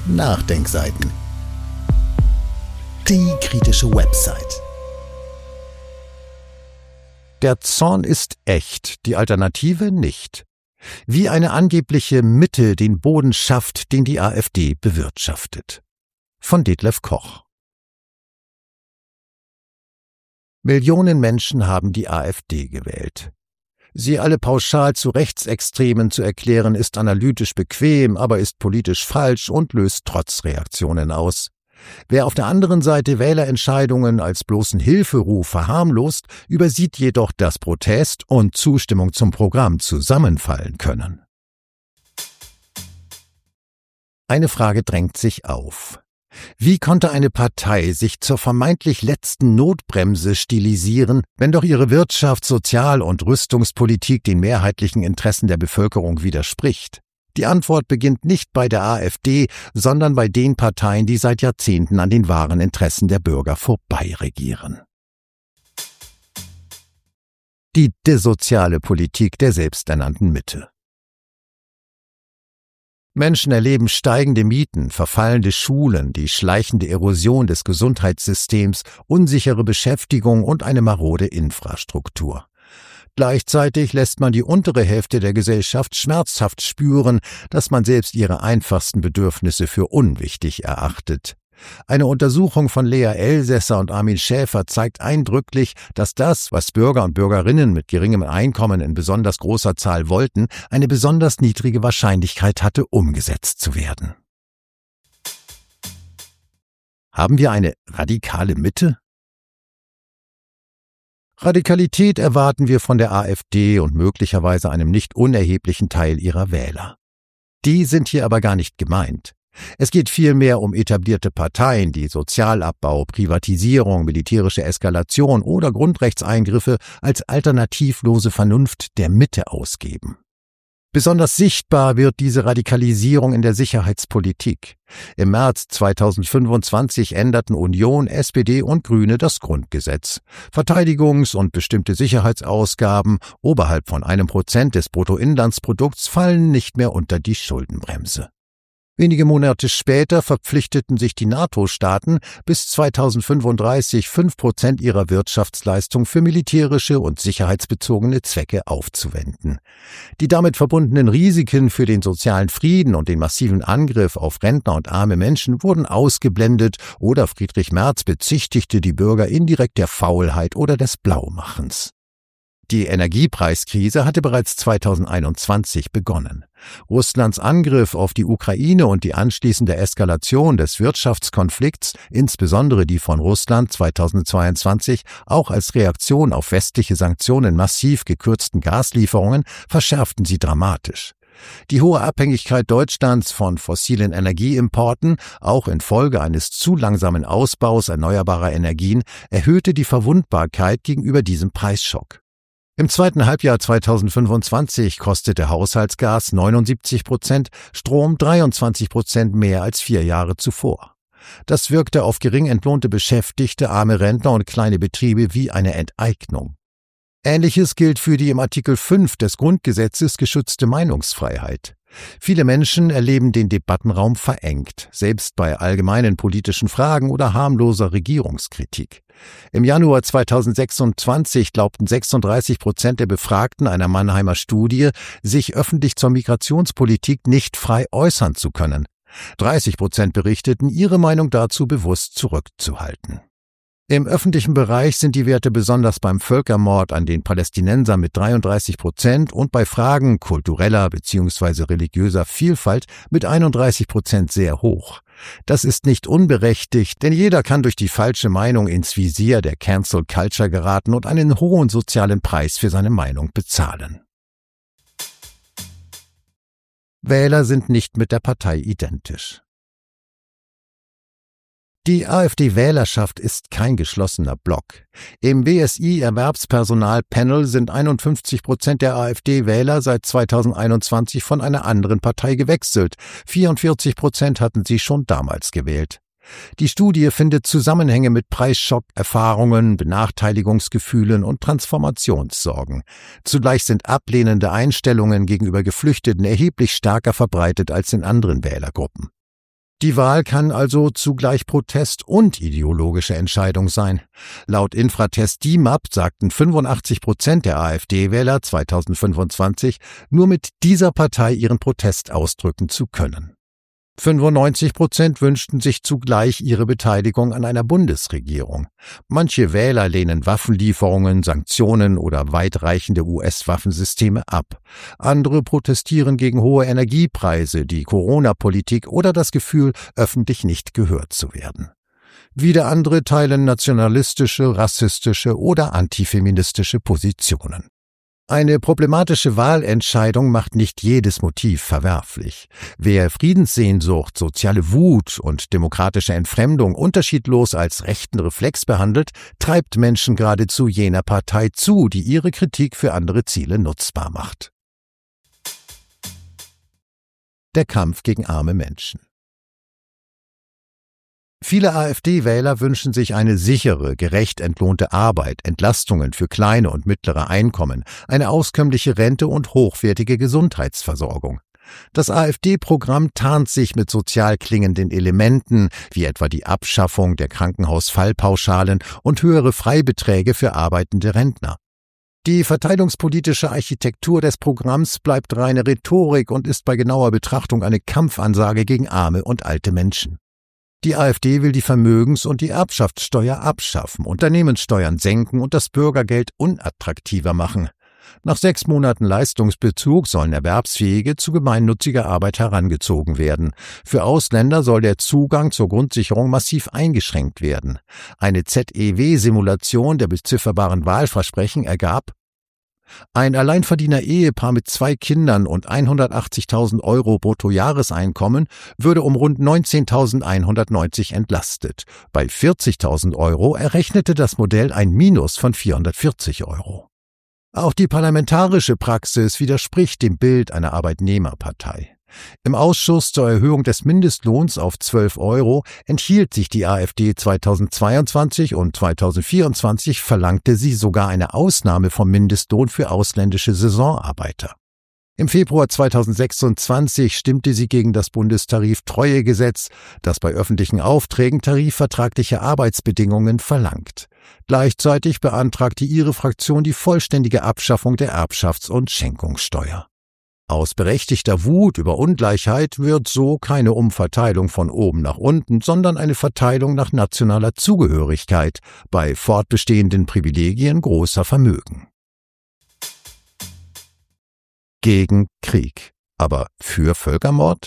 Nachdenkseiten. Die kritische Website. Der Zorn ist echt, die Alternative nicht. Wie eine angebliche Mitte den Boden schafft, den die AfD bewirtschaftet. Von Detlef Koch. Millionen Menschen haben die AfD gewählt. Sie alle pauschal zu Rechtsextremen zu erklären, ist analytisch bequem, aber ist politisch falsch und löst Trotzreaktionen aus. Wer auf der anderen Seite Wählerentscheidungen als bloßen Hilferuf verharmlost, übersieht jedoch, dass Protest und Zustimmung zum Programm zusammenfallen können. Eine Frage drängt sich auf. Wie konnte eine Partei sich zur vermeintlich letzten Notbremse stilisieren, wenn doch ihre Wirtschafts-, Sozial- und Rüstungspolitik den mehrheitlichen Interessen der Bevölkerung widerspricht? Die Antwort beginnt nicht bei der AfD, sondern bei den Parteien, die seit Jahrzehnten an den wahren Interessen der Bürger vorbeiregieren. Die desoziale Politik der selbsternannten Mitte. Menschen erleben steigende Mieten, verfallende Schulen, die schleichende Erosion des Gesundheitssystems, unsichere Beschäftigung und eine marode Infrastruktur. Gleichzeitig lässt man die untere Hälfte der Gesellschaft schmerzhaft spüren, dass man selbst ihre einfachsten Bedürfnisse für unwichtig erachtet. Eine Untersuchung von Lea Elsässer und Armin Schäfer zeigt eindrücklich, dass das, was Bürger und Bürgerinnen mit geringem Einkommen in besonders großer Zahl wollten, eine besonders niedrige Wahrscheinlichkeit hatte, umgesetzt zu werden. Haben wir eine radikale Mitte? Radikalität erwarten wir von der AfD und möglicherweise einem nicht unerheblichen Teil ihrer Wähler. Die sind hier aber gar nicht gemeint. Es geht vielmehr um etablierte Parteien, die Sozialabbau, Privatisierung, militärische Eskalation oder Grundrechtseingriffe als alternativlose Vernunft der Mitte ausgeben. Besonders sichtbar wird diese Radikalisierung in der Sicherheitspolitik. Im März 2025 änderten Union, SPD und Grüne das Grundgesetz. Verteidigungs- und bestimmte Sicherheitsausgaben oberhalb von 1% des Bruttoinlandsprodukts fallen nicht mehr unter die Schuldenbremse. Wenige Monate später verpflichteten sich die NATO-Staaten, bis 2035 5% ihrer Wirtschaftsleistung für militärische und sicherheitsbezogene Zwecke aufzuwenden. Die damit verbundenen Risiken für den sozialen Frieden und den massiven Angriff auf Rentner und arme Menschen wurden ausgeblendet oder Friedrich Merz bezichtigte die Bürger indirekt der Faulheit oder des Blaumachens. Die Energiepreiskrise hatte bereits 2021 begonnen. Russlands Angriff auf die Ukraine und die anschließende Eskalation des Wirtschaftskonflikts, insbesondere die von Russland 2022 auch als Reaktion auf westliche Sanktionen massiv gekürzten Gaslieferungen, verschärften sie dramatisch. Die hohe Abhängigkeit Deutschlands von fossilen Energieimporten, auch infolge eines zu langsamen Ausbaus erneuerbarer Energien, erhöhte die Verwundbarkeit gegenüber diesem Preisschock. Im zweiten Halbjahr 2025 kostete Haushaltsgas 79%, Strom 23% mehr als 4 Jahre zuvor. Das wirkte auf gering entlohnte Beschäftigte, arme Rentner und kleine Betriebe wie eine Enteignung. Ähnliches gilt für die im Artikel 5 des Grundgesetzes geschützte Meinungsfreiheit. Viele Menschen erleben den Debattenraum verengt, selbst bei allgemeinen politischen Fragen oder harmloser Regierungskritik. Im Januar 2026 glaubten 36% der Befragten einer Mannheimer Studie, sich öffentlich zur Migrationspolitik nicht frei äußern zu können. 30% berichteten, ihre Meinung dazu bewusst zurückzuhalten. Im öffentlichen Bereich sind die Werte besonders beim Völkermord an den Palästinensern mit 33% und bei Fragen kultureller bzw. religiöser Vielfalt mit 31% sehr hoch. Das ist nicht unberechtigt, denn jeder kann durch die falsche Meinung ins Visier der Cancel Culture geraten und einen hohen sozialen Preis für seine Meinung bezahlen. Wähler sind nicht mit der Partei identisch. Die AfD-Wählerschaft ist kein geschlossener Block. Im BSI-Erwerbspersonal-Panel sind 51% der AfD-Wähler seit 2021 von einer anderen Partei gewechselt. 44% hatten sie schon damals gewählt. Die Studie findet Zusammenhänge mit Preisschock-Erfahrungen, Benachteiligungsgefühlen und Transformationssorgen. Zugleich sind ablehnende Einstellungen gegenüber Geflüchteten erheblich stärker verbreitet als in anderen Wählergruppen. Die Wahl kann also zugleich Protest und ideologische Entscheidung sein. Laut Infratest DIMAP sagten 85% der AfD-Wähler 2025, nur mit dieser Partei ihren Protest ausdrücken zu können. 95% wünschten sich zugleich ihre Beteiligung an einer Bundesregierung. Manche Wähler lehnen Waffenlieferungen, Sanktionen oder weitreichende US-Waffensysteme ab. Andere protestieren gegen hohe Energiepreise, die Corona-Politik oder das Gefühl, öffentlich nicht gehört zu werden. Wieder andere teilen nationalistische, rassistische oder antifeministische Positionen. Eine problematische Wahlentscheidung macht nicht jedes Motiv verwerflich. Wer Friedenssehnsucht, soziale Wut und demokratische Entfremdung unterschiedlos als rechten Reflex behandelt, treibt Menschen geradezu jener Partei zu, die ihre Kritik für andere Ziele nutzbar macht. Der Kampf gegen arme Menschen. Viele AfD-Wähler wünschen sich eine sichere, gerecht entlohnte Arbeit, Entlastungen für kleine und mittlere Einkommen, eine auskömmliche Rente und hochwertige Gesundheitsversorgung. Das AfD-Programm tarnt sich mit sozial klingenden Elementen, wie etwa die Abschaffung der Krankenhausfallpauschalen und höhere Freibeträge für arbeitende Rentner. Die verteilungspolitische Architektur des Programms bleibt reine Rhetorik und ist bei genauer Betrachtung eine Kampfansage gegen arme und alte Menschen. Die AfD will die Vermögens- und die Erbschaftssteuer abschaffen, Unternehmenssteuern senken und das Bürgergeld unattraktiver machen. Nach 6 Monaten Leistungsbezug sollen Erwerbsfähige zu gemeinnütziger Arbeit herangezogen werden. Für Ausländer soll der Zugang zur Grundsicherung massiv eingeschränkt werden. Eine ZEW-Simulation der bezifferbaren Wahlversprechen ergab: Ein Alleinverdiener-Ehepaar mit 2 Kindern und 180.000 € Bruttojahreseinkommen würde um rund 19.190 entlastet. Bei 40.000 € errechnete das Modell ein Minus von 440 €. Auch die parlamentarische Praxis widerspricht dem Bild einer Arbeitnehmerpartei. Im Ausschuss zur Erhöhung des Mindestlohns auf 12 € enthielt sich die AfD 2022 und 2024 verlangte sie sogar eine Ausnahme vom Mindestlohn für ausländische Saisonarbeiter. Im Februar 2026 stimmte sie gegen das Bundestariftreuegesetz, das bei öffentlichen Aufträgen tarifvertragliche Arbeitsbedingungen verlangt. Gleichzeitig beantragte ihre Fraktion die vollständige Abschaffung der Erbschafts- und Schenkungssteuer. Aus berechtigter Wut über Ungleichheit wird so keine Umverteilung von oben nach unten, sondern eine Verteilung nach nationaler Zugehörigkeit bei fortbestehenden Privilegien großer Vermögen. Gegen Krieg, aber für Völkermord?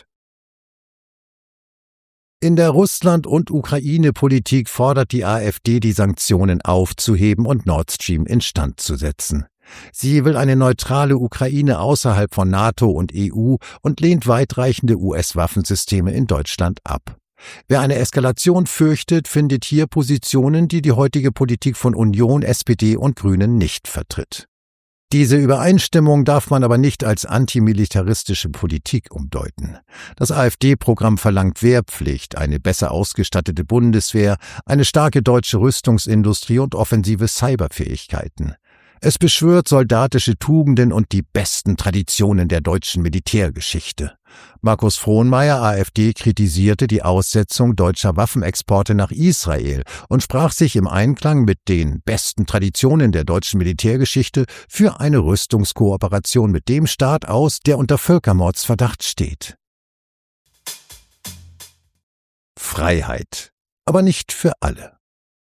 In der Russland- und Ukraine-Politik fordert die AfD, die Sanktionen aufzuheben und Nord Stream instand zu setzen. Sie will eine neutrale Ukraine außerhalb von NATO und EU und lehnt weitreichende US-Waffensysteme in Deutschland ab. Wer eine Eskalation fürchtet, findet hier Positionen, die die heutige Politik von Union, SPD und Grünen nicht vertritt. Diese Übereinstimmung darf man aber nicht als antimilitaristische Politik umdeuten. Das AfD-Programm verlangt Wehrpflicht, eine besser ausgestattete Bundeswehr, eine starke deutsche Rüstungsindustrie und offensive Cyberfähigkeiten. Es beschwört soldatische Tugenden und die besten Traditionen der deutschen Militärgeschichte. Markus Frohnmayer, AfD, kritisierte die Aussetzung deutscher Waffenexporte nach Israel und sprach sich im Einklang mit den besten Traditionen der deutschen Militärgeschichte für eine Rüstungskooperation mit dem Staat aus, der unter Völkermordsverdacht steht. Freiheit, aber nicht für alle.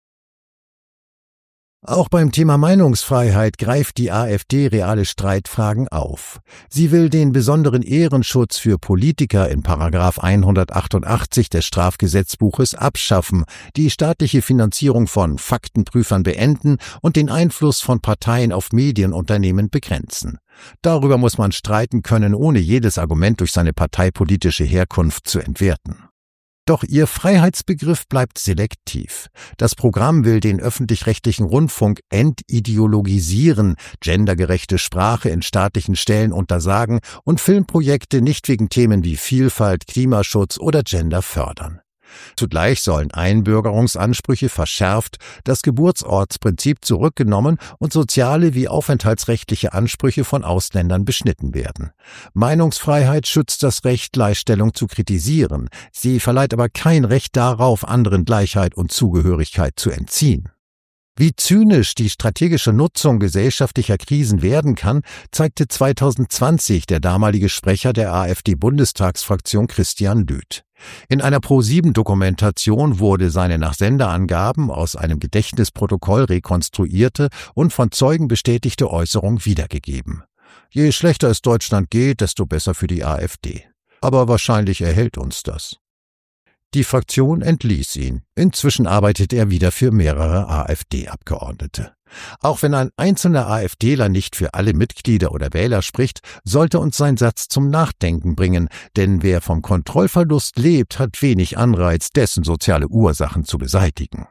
Auch beim Thema Meinungsfreiheit greift die AfD reale Streitfragen auf. Sie will den besonderen Ehrenschutz für Politiker in § 188 des Strafgesetzbuches abschaffen, die staatliche Finanzierung von Faktenprüfern beenden und den Einfluss von Parteien auf Medienunternehmen begrenzen. Darüber muss man streiten können, ohne jedes Argument durch seine parteipolitische Herkunft zu entwerten. Doch ihr Freiheitsbegriff bleibt selektiv. Das Programm will den öffentlich-rechtlichen Rundfunk entideologisieren, gendergerechte Sprache in staatlichen Stellen untersagen und Filmprojekte nicht wegen Themen wie Vielfalt, Klimaschutz oder Gender fördern. Zugleich sollen Einbürgerungsansprüche verschärft, das Geburtsortsprinzip zurückgenommen und soziale wie aufenthaltsrechtliche Ansprüche von Ausländern beschnitten werden. Meinungsfreiheit schützt das Recht, Gleichstellung zu kritisieren. Sie verleiht aber kein Recht darauf, anderen Gleichheit und Zugehörigkeit zu entziehen. Wie zynisch die strategische Nutzung gesellschaftlicher Krisen werden kann, zeigte 2020 der damalige Sprecher der AfD-Bundestagsfraktion Christian Lüth. In einer Pro7-Dokumentation wurde seine nach Senderangaben aus einem Gedächtnisprotokoll rekonstruierte und von Zeugen bestätigte Äußerung wiedergegeben. Je schlechter es Deutschland geht, desto besser für die AfD. Aber wahrscheinlich erhält uns das. Die Fraktion entließ ihn. Inzwischen arbeitet er wieder für mehrere AfD-Abgeordnete. Auch wenn ein einzelner AfDler nicht für alle Mitglieder oder Wähler spricht, sollte uns sein Satz zum Nachdenken bringen, denn wer vom Kontrollverlust lebt, hat wenig Anreiz, dessen soziale Ursachen zu beseitigen.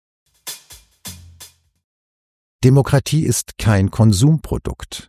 Demokratie ist kein Konsumprodukt.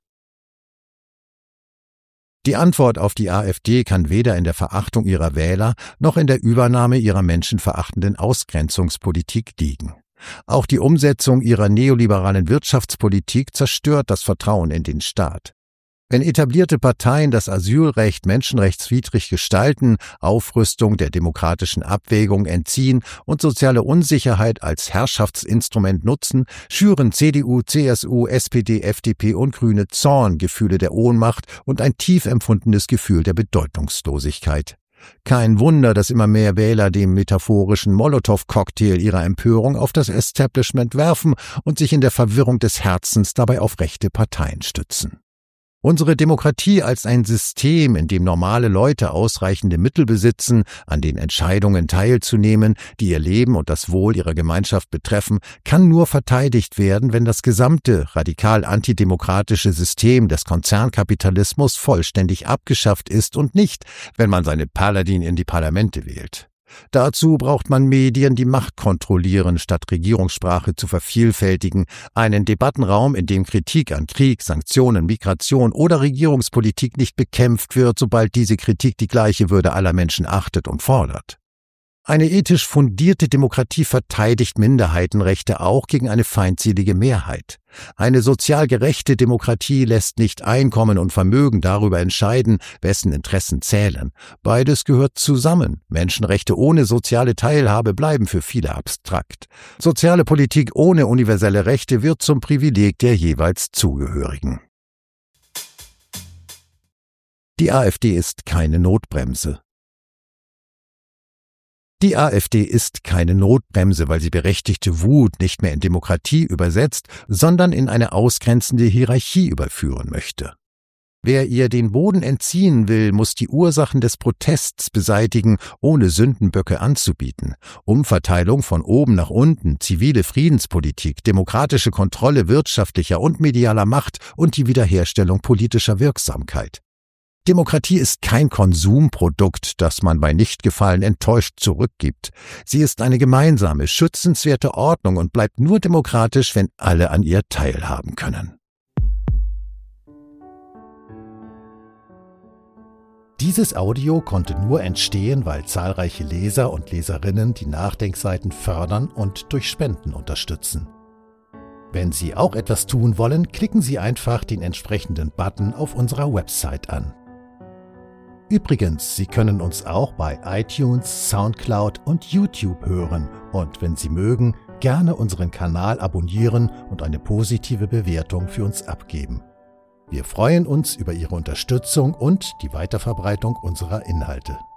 Die Antwort auf die AfD kann weder in der Verachtung ihrer Wähler noch in der Übernahme ihrer menschenverachtenden Ausgrenzungspolitik liegen. Auch die Umsetzung ihrer neoliberalen Wirtschaftspolitik zerstört das Vertrauen in den Staat. Wenn etablierte Parteien das Asylrecht menschenrechtswidrig gestalten, Aufrüstung der demokratischen Abwägung entziehen und soziale Unsicherheit als Herrschaftsinstrument nutzen, schüren CDU, CSU, SPD, FDP und Grüne Zorn, Gefühle der Ohnmacht und ein tief empfundenes Gefühl der Bedeutungslosigkeit. Kein Wunder, dass immer mehr Wähler dem metaphorischen Molotow-Cocktail ihrer Empörung auf das Establishment werfen und sich in der Verwirrung des Herzens dabei auf rechte Parteien stützen. Unsere Demokratie als ein System, in dem normale Leute ausreichende Mittel besitzen, an den Entscheidungen teilzunehmen, die ihr Leben und das Wohl ihrer Gemeinschaft betreffen, kann nur verteidigt werden, wenn das gesamte radikal antidemokratische System des Konzernkapitalismus vollständig abgeschafft ist und nicht, wenn man seine Paladin in die Parlamente wählt. Dazu braucht man Medien, die Macht kontrollieren, statt Regierungssprache zu vervielfältigen, einen Debattenraum, in dem Kritik an Krieg, Sanktionen, Migration oder Regierungspolitik nicht bekämpft wird, sobald diese Kritik die gleiche Würde aller Menschen achtet und fordert. Eine ethisch fundierte Demokratie verteidigt Minderheitenrechte auch gegen eine feindselige Mehrheit. Eine sozial gerechte Demokratie lässt nicht Einkommen und Vermögen darüber entscheiden, wessen Interessen zählen. Beides gehört zusammen. Menschenrechte ohne soziale Teilhabe bleiben für viele abstrakt. Soziale Politik ohne universelle Rechte wird zum Privileg der jeweils Zugehörigen. Die AfD ist keine Notbremse. Die AfD ist keine Notbremse, weil sie berechtigte Wut nicht mehr in Demokratie übersetzt, sondern in eine ausgrenzende Hierarchie überführen möchte. Wer ihr den Boden entziehen will, muss die Ursachen des Protests beseitigen, ohne Sündenböcke anzubieten. Umverteilung von oben nach unten, zivile Friedenspolitik, demokratische Kontrolle wirtschaftlicher und medialer Macht und die Wiederherstellung politischer Wirksamkeit. Demokratie ist kein Konsumprodukt, das man bei Nichtgefallen enttäuscht zurückgibt. Sie ist eine gemeinsame, schützenswerte Ordnung und bleibt nur demokratisch, wenn alle an ihr teilhaben können. Dieses Audio konnte nur entstehen, weil zahlreiche Leser und Leserinnen die Nachdenkseiten fördern und durch Spenden unterstützen. Wenn Sie auch etwas tun wollen, klicken Sie einfach den entsprechenden Button auf unserer Website an. Übrigens, Sie können uns auch bei iTunes, Soundcloud und YouTube hören und wenn Sie mögen, gerne unseren Kanal abonnieren und eine positive Bewertung für uns abgeben. Wir freuen uns über Ihre Unterstützung und die Weiterverbreitung unserer Inhalte.